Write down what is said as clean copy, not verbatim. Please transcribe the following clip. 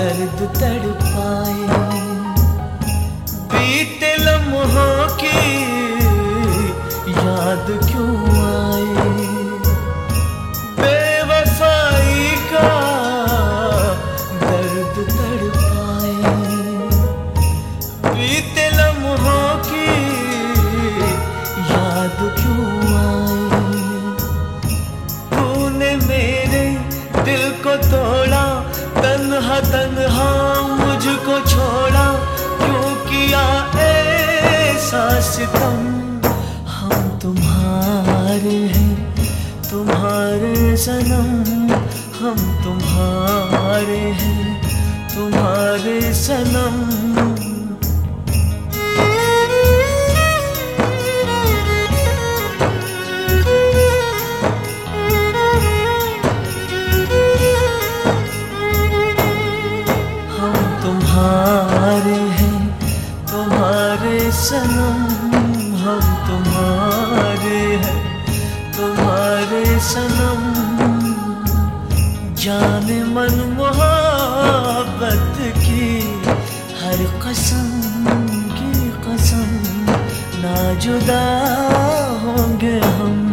दर्द तड़पाए। बीते लम्हों की याद क्यों आए, बेवफाई का दर्द तड़पाए। बीते लम्हों की याद क्यों आए, तूने मेरे दिल को तोड़ा, तन्हा तन्हा मुझको छोड़ा, क्यों किया ऐसा सितम। हम तुम्हारे हैं, तुम्हारे सनम, हम तुम्हारे हैं, तुम्हारे सनम। तुम्हारे हैं, तुम्हारे सनम, हम तुम्हारे हैं, तुम्हारे सनम। जाने मन मोहब्बत की हर कसम की कसम, ना जुदा होंगे हम।